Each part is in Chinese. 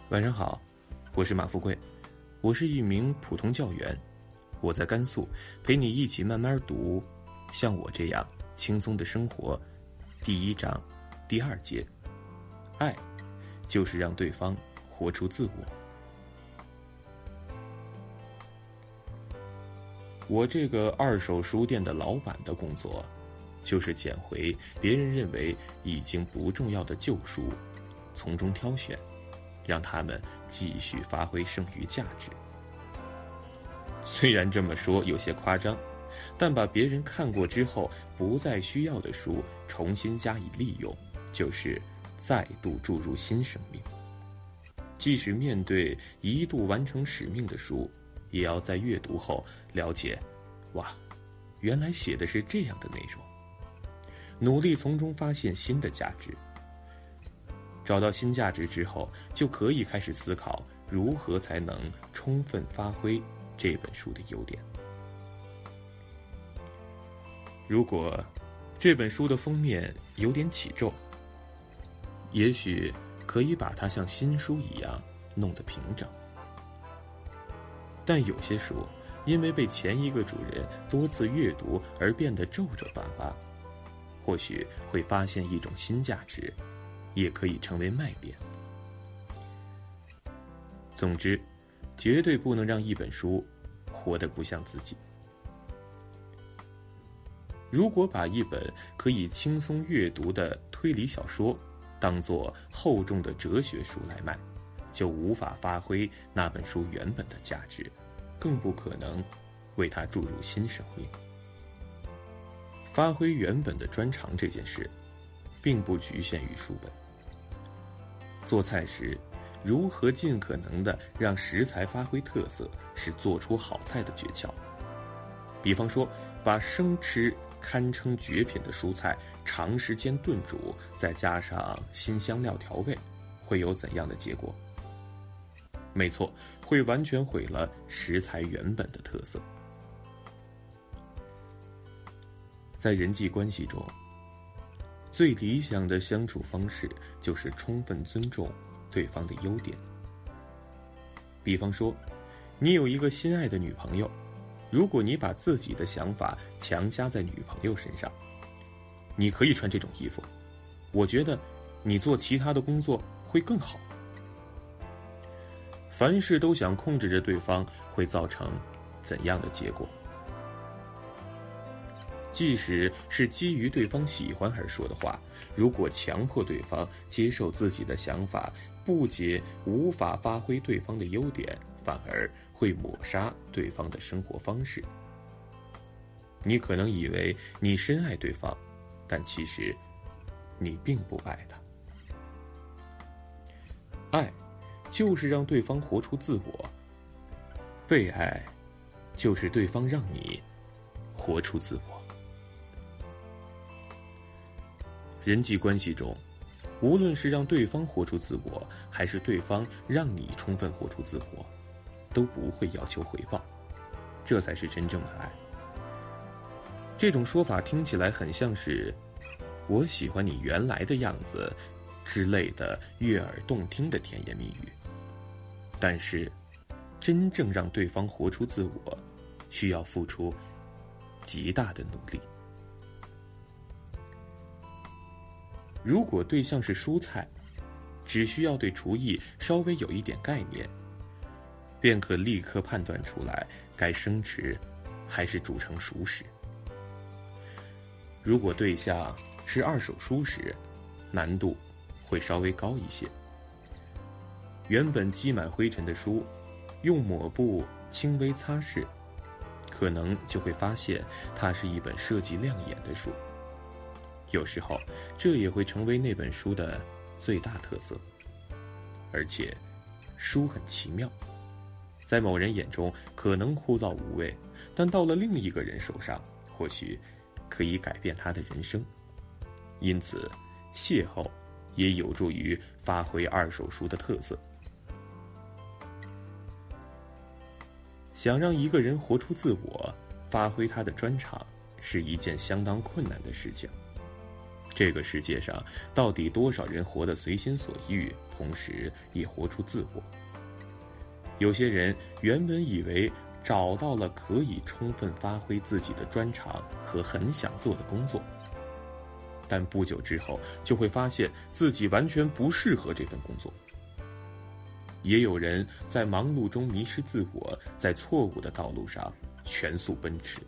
晚上好，我是马富贵，我是一名普通教员，我在甘肃陪你一起慢慢读像我这样轻松的生活第1章第2节，爱就是让对方活出自我。我这个二手书店的老板的工作，就是捡回别人认为已经不重要的旧书，从中挑选，让他们继续发挥剩余价值。虽然这么说有些夸张，但把别人看过之后不再需要的书重新加以利用，就是再度注入新生命。即使面对一度完成使命的书，也要在阅读后了解，哇，原来写的是这样的内容，努力从中发现新的价值。找到新价值之后，就可以开始思考如何才能充分发挥这本书的优点。如果这本书的封面有点起皱，也许可以把它像新书一样弄得平整。但有些书因为被前一个主人多次阅读而变得皱皱巴巴，或许会发现一种新价值，也可以成为卖点。总之，绝对不能让一本书活得不像自己。如果把一本可以轻松阅读的推理小说当作厚重的哲学书来卖，就无法发挥那本书原本的价值，更不可能为它注入新生命。发挥原本的专长这件事，并不局限于书本。做菜时，如何尽可能地让食材发挥特色，是做出好菜的诀窍。比方说，把生吃堪称绝品的蔬菜长时间炖煮，再加上新香料调味，会有怎样的结果？没错，会完全毁了食材原本的特色。在人际关系中，最理想的相处方式就是充分尊重对方的优点。比方说，你有一个心爱的女朋友，如果你把自己的想法强加在女朋友身上，你可以穿这种衣服，我觉得你做其他的工作会更好。凡事都想控制着对方，会造成怎样的结果？即使是基于对方喜欢而说的话，如果强迫对方接受自己的想法，不仅无法发挥对方的优点，反而会抹杀对方的生活方式。你可能以为你深爱对方，但其实你并不爱他。爱就是让对方活出自我，被爱就是对方让你活出自我。人际关系中，无论是让对方活出自我，还是对方让你充分活出自我，都不会要求回报，这才是真正的爱。这种说法听起来很像是我喜欢你原来的样子之类的悦耳动听的甜言蜜语，但是真正让对方活出自我，需要付出极大的努力。如果对象是蔬菜，只需要对厨艺稍微有一点概念，便可立刻判断出来该生吃还是煮成熟食。如果对象是二手书时，难度会稍微高一些。原本积满灰尘的书，用抹布轻微擦拭，可能就会发现它是一本设计亮眼的书。有时候，这也会成为那本书的最大特色。而且，书很奇妙，在某人眼中可能枯燥无味，但到了另一个人手上，或许可以改变他的人生。因此，邂逅也有助于发挥二手书的特色。想让一个人活出自我，发挥他的专长，是一件相当困难的事情。 这个世界上到底多少人活得随心所欲，同时也活出自我？有些人原本以为找到了可以充分发挥自己的专长和很想做的工作，但不久之后就会发现自己完全不适合这份工作。也有人在忙碌中迷失自我，在错误的道路上全速奔驰。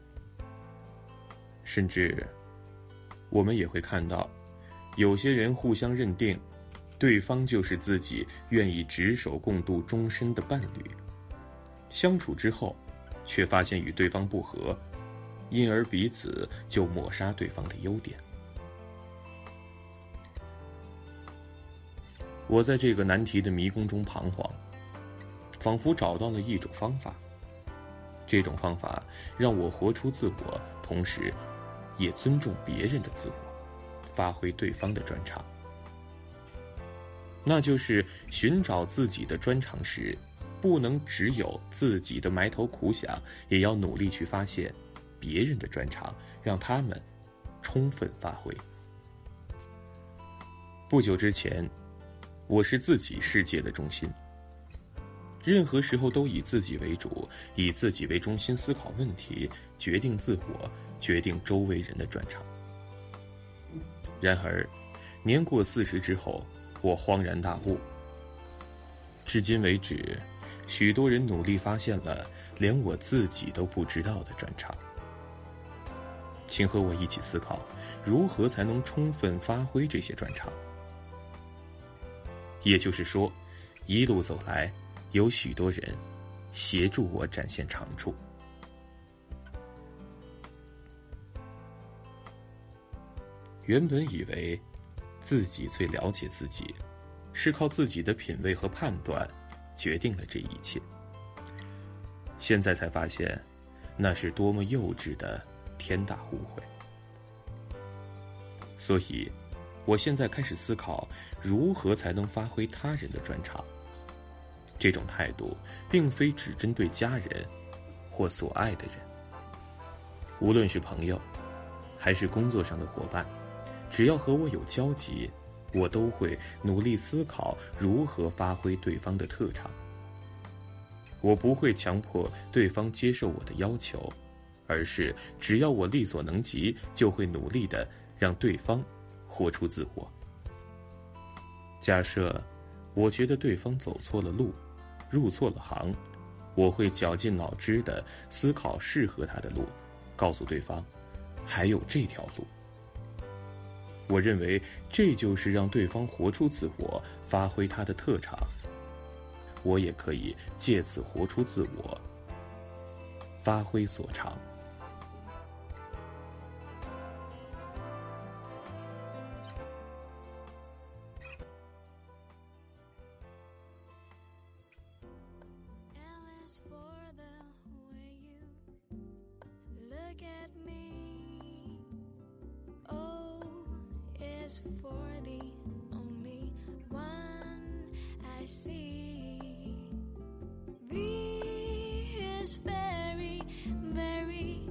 甚至我们也会看到，有些人互相认定对方就是自己愿意执手共度终身的伴侣，相处之后却发现与对方不合，因而彼此就抹杀对方的优点。我在这个难题的迷宫中彷徨，仿佛找到了一种方法。这种方法让我活出自我，同时也尊重别人的自我，发挥对方的专长。那就是寻找自己的专长时，不能只有自己的埋头苦想，也要努力去发现别人的专长，让他们充分发挥。不久之前，我是自己世界的中心，任何时候都以自己为主，以自己为中心思考问题，决定自我，决定周围人的专长。然而，年过40之后，我恍然大悟，至今为止，许多人努力发现了连我自己都不知道的专长。请和我一起思考，如何才能充分发挥这些专长。也就是说，一路走来，有许多人协助我展现长处。原本以为自己最了解自己，是靠自己的品味和判断决定了这一切。现在才发现，那是多么幼稚的天大误会。所以，我现在开始思考，如何才能发挥他人的专长。这种态度并非只针对家人或所爱的人，无论是朋友还是工作上的伙伴，只要和我有交集，我都会努力思考如何发挥对方的特长。我不会强迫对方接受我的要求，而是只要我力所能及，就会努力地让对方活出自我。假设我觉得对方走错了路，入错了行，我会绞尽脑汁地思考适合他的路，告诉对方还有这条路。我认为这就是让对方活出自我，发挥他的特长。我也可以借此活出自我，发挥所长。 For the only one I see, V is very, very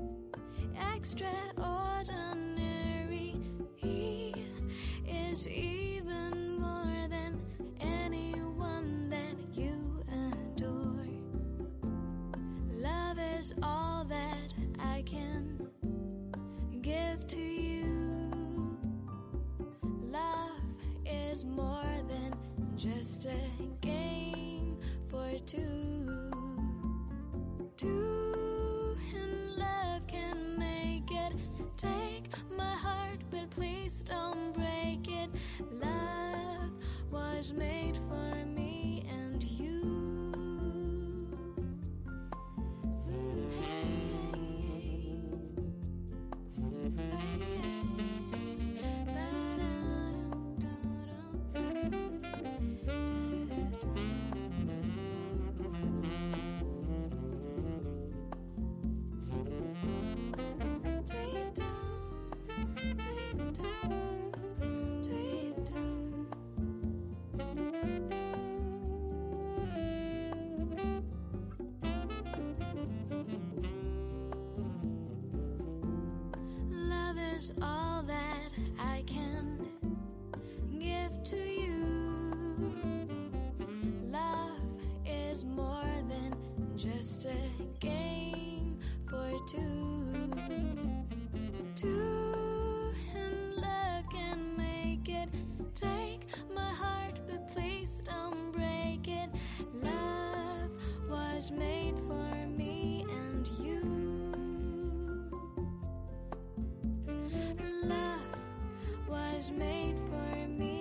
extraordinary. He is even more than anyone that you adore. Love is all that I can give to you. Love is more than just a game for two. Two in love can make it. Take my heart, but please don't break it. Love was made for me and you. Love is all that to you. Love is more than just a game for two. Two and love can make it. Take my heart, but please don't break it. Love was made for me and you. Love was made for me